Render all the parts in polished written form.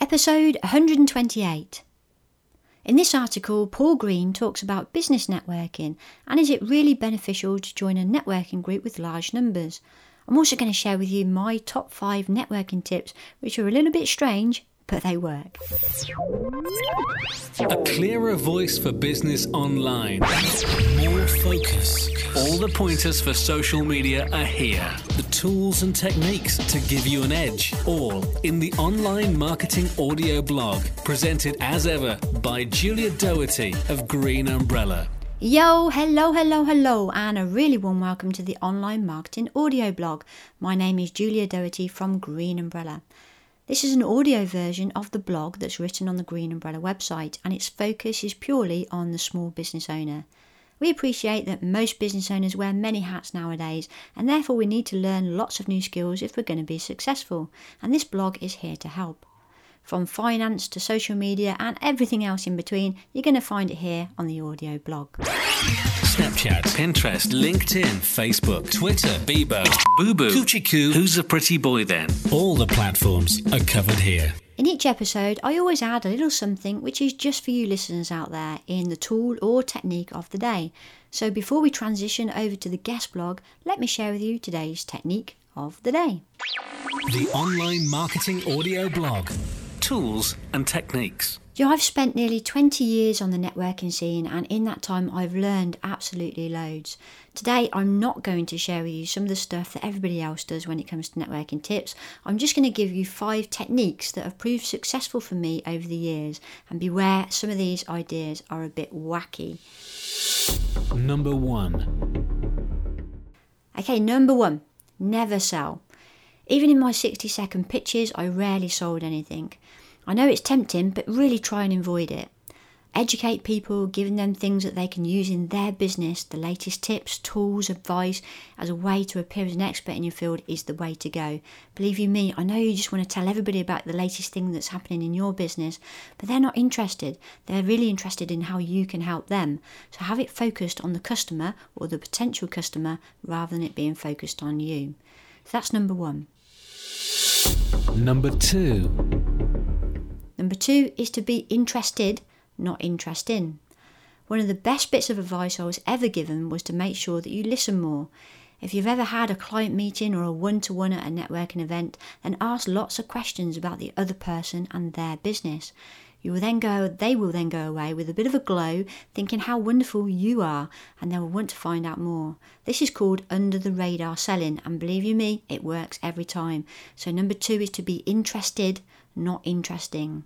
Episode 128. In this article, Paul Green talks about business networking and is it really beneficial to join a networking group with large numbers. I'm also going to share with you my top 5 networking tips, which are a little bit strange, but they work. A clearer voice for business online. More focus. All the pointers for social media are here. The tools and techniques to give you an edge. All in the Online Marketing Audio blog. Presented as ever by Julia Doherty of Green Umbrella. Yo, hello, and a really warm welcome to the Online Marketing Audio blog. My name is Julia Doherty from Green Umbrella. This is an audio version of the blog that's written on the Green Umbrella website, and its focus is purely on the small business owner. We appreciate that most business owners wear many hats nowadays, and therefore we need to learn lots of new skills if we're going to be successful, and this blog is here to help. From finance to social media and everything else in between, you're going to find it here on the audio blog. Snapchat, Pinterest, LinkedIn, Facebook, Twitter, Bebo, Boo-Boo, Coochie-Coo, Who's a Pretty Boy Then? All the platforms are covered here. In each episode, I always add a little something which is just for you listeners out there in the tool or technique of the day. So before we transition over to the guest blog, let me share with you today's technique of the day. The Online Marketing Audio blog. Tools and techniques. I've spent nearly 20 years on the networking scene, and in that time I've learned absolutely loads. Today I'm not going to share with you some of the stuff that everybody else does when it comes to networking tips. I'm just going to give you 5 techniques that have proved successful for me over the years, and beware, some of these ideas are a bit wacky. Number 1. Okay, number 1. Never sell. Even in my 60-second pitches, I rarely sold anything. I know it's tempting, but really try and avoid it. Educate people, giving them things that they can use in their business, the latest tips, tools, advice, as a way to appear as an expert in your field is the way to go. Believe you me, I know you just want to tell everybody about the latest thing that's happening in your business, but they're not interested. They're really interested in how you can help them. So have it focused on the customer or the potential customer rather than it being focused on you. So that's number 1. Number 2. Number 2 is to be interested, not interesting. One of the best bits of advice I was ever given was to make sure that you listen more. If you've ever had a client meeting or a one-to-one at a networking event, then ask lots of questions about the other person and their business. They will then go away with a bit of a glow, thinking how wonderful you are, and they will want to find out more. This is called under the radar selling, and believe you me, it works every time. So number 2 is to be interested, not interesting.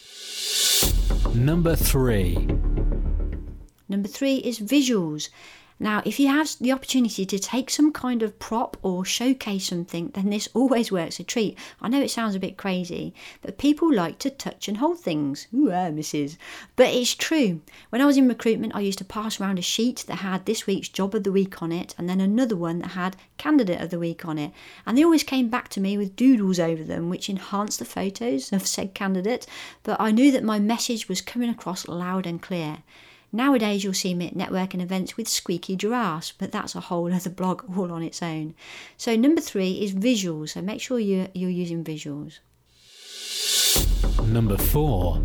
Number 3. Number 3 is visuals. Now, if you have the opportunity to take some kind of prop or showcase something, then this always works a treat. I know it sounds a bit crazy, but people like to touch and hold things. Ooh, missus. But it's true. When I was in recruitment, I used to pass around a sheet that had this week's job of the week on it, and then another one that had candidate of the week on it. And they always came back to me with doodles over them, which enhanced the photos of said candidate. But I knew that my message was coming across loud and clear. Nowadays you'll see me at networking events with squeaky giraffes, but that's a whole other blog all on its own. So number 3 is visuals, so make sure you're using visuals. Number 4.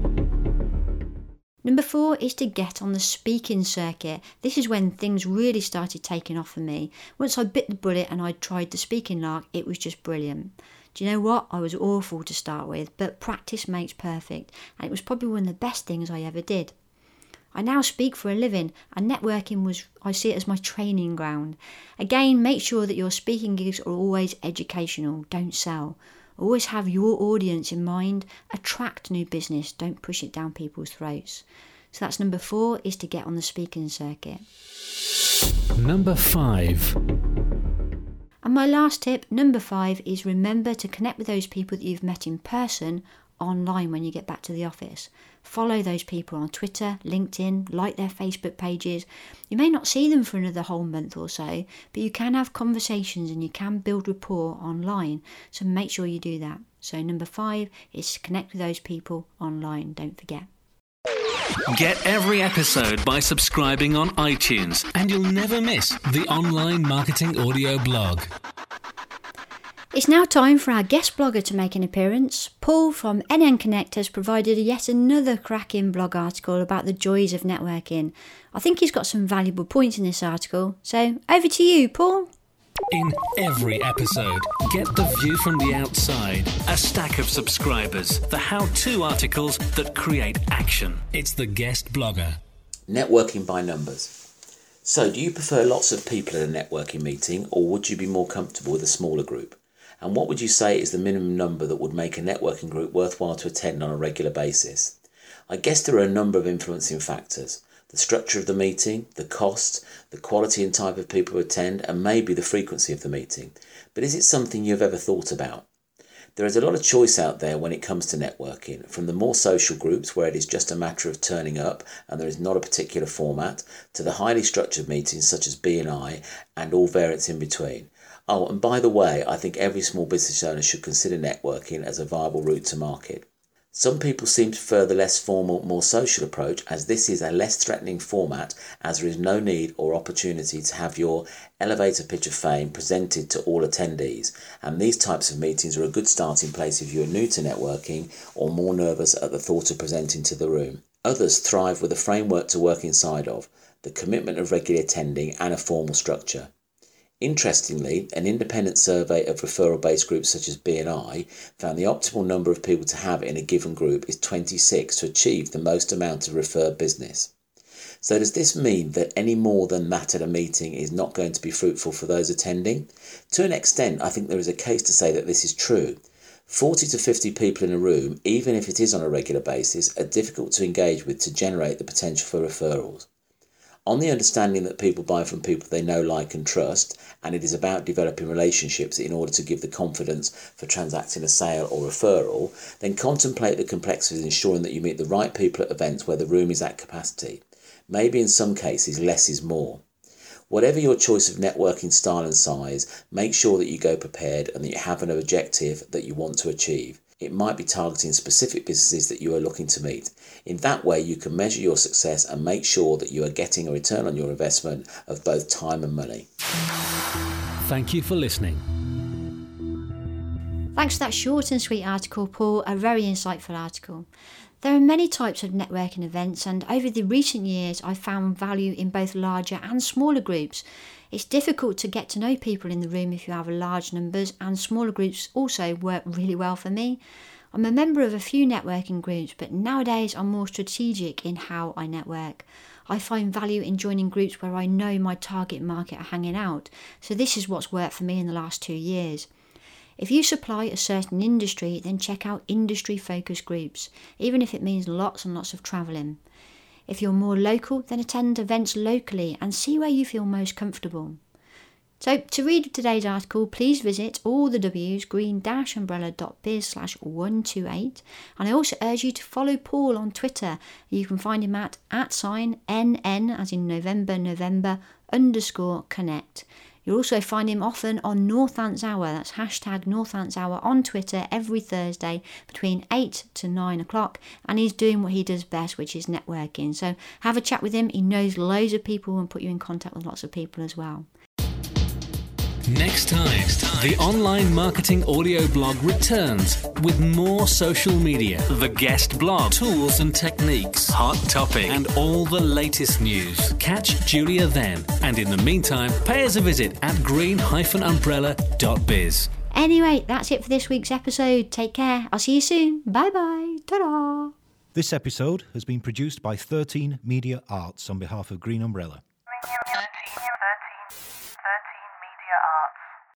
Number 4 is to get on the speaking circuit. This is when things really started taking off for me. Once I bit the bullet and I tried the speaking lark, it was just brilliant. Do you know what? I was awful to start with, but practice makes perfect, and it was probably one of the best things I ever did. I now speak for a living, and networking I see it as my training ground. Again, make sure that your speaking gigs are always educational, don't sell. Always have your audience in mind, attract new business, don't push it down people's throats. So that's number 4, is to get on the speaking circuit. Number 5. And my last tip, number 5, is remember to connect with those people that you've met in person online when you get back to the office. Follow those people on Twitter, LinkedIn, like their Facebook pages. You may not see them for another whole month or so, but you can have conversations and you can build rapport online. So make sure you do that. So number 5 is to connect with those people online, don't forget. Get every episode by subscribing on iTunes, and you'll never miss the Online Marketing Audio blog. It's now time for our guest blogger to make an appearance. Paul from NN Connect has provided yet another cracking blog article about the joys of networking. I think he's got some valuable points in this article, so over to you, Paul. In every episode, get the view from the outside, a stack of subscribers, the how-to articles that create action. It's the guest blogger. Networking by numbers. So, do you prefer lots of people at a networking meeting, or would you be more comfortable with a smaller group? And what would you say is the minimum number that would make a networking group worthwhile to attend on a regular basis? I guess there are a number of influencing factors. The structure of the meeting, the cost, the quality and type of people who attend, and maybe the frequency of the meeting. But is it something you've ever thought about? There is a lot of choice out there when it comes to networking, from the more social groups where it is just a matter of turning up and there is not a particular format, to the highly structured meetings such as B&I and all variants in between. Oh, and by the way, I think every small business owner should consider networking as a viable route to market. Some people seem to prefer the less formal, more social approach, as this is a less threatening format, as there is no need or opportunity to have your elevator pitch of fame presented to all attendees, and these types of meetings are a good starting place if you are new to networking or more nervous at the thought of presenting to the room. Others thrive with a framework to work inside of, the commitment of regular attending and a formal structure. Interestingly, an independent survey of referral-based groups such as B&I found the optimal number of people to have in a given group is 26 to achieve the most amount of referred business. So does this mean that any more than that at a meeting is not going to be fruitful for those attending? To an extent, I think there is a case to say that this is true. 40 to 50 people in a room, even if it is on a regular basis, are difficult to engage with to generate the potential for referrals. On the understanding that people buy from people they know, like and trust, and it is about developing relationships in order to give the confidence for transacting a sale or referral, then contemplate the complexities of ensuring that you meet the right people at events where the room is at capacity. Maybe in some cases less is more. Whatever your choice of networking style and size, make sure that you go prepared and that you have an objective that you want to achieve. It might be targeting specific businesses that you are looking to meet. In that way, you can measure your success and make sure that you are getting a return on your investment of both time and money. Thank you for listening. Thanks for that short and sweet article, Paul. A very insightful article. There are many types of networking events, and over the recent years I've found value in both larger and smaller groups. It's difficult to get to know people in the room if you have large numbers, and smaller groups also work really well for me. I'm a member of a few networking groups, but nowadays I'm more strategic in how I network. I find value in joining groups where I know my target market are hanging out, so this is what's worked for me in the last 2 years. If you supply a certain industry, then check out industry-focused groups, even if it means lots and lots of travelling. If you're more local, then attend events locally and see where you feel most comfortable. So, to read today's article, please visit all the W's green-umbrella.biz/128, and I also urge you to follow Paul on Twitter. You can find him at @NN, as in November, _connect. You'll also find him often on Northants Hour, that's hashtag Northants Hour on Twitter every Thursday between 8 to 9 o'clock, and he's doing what he does best, which is networking. So have a chat with him. He knows loads of people and put you in contact with lots of people as well. Next time, the online marketing audio blog returns with more social media, the guest blog, tools and techniques, hot topic, and all the latest news. Catch Julia then, and in the meantime, pay us a visit at green-umbrella.biz. Anyway, that's it for this week's episode. Take care. I'll see you soon. Bye-bye. Ta-da. This episode has been produced by 13 Media Arts on behalf of Green Umbrella. 13 Media Arts.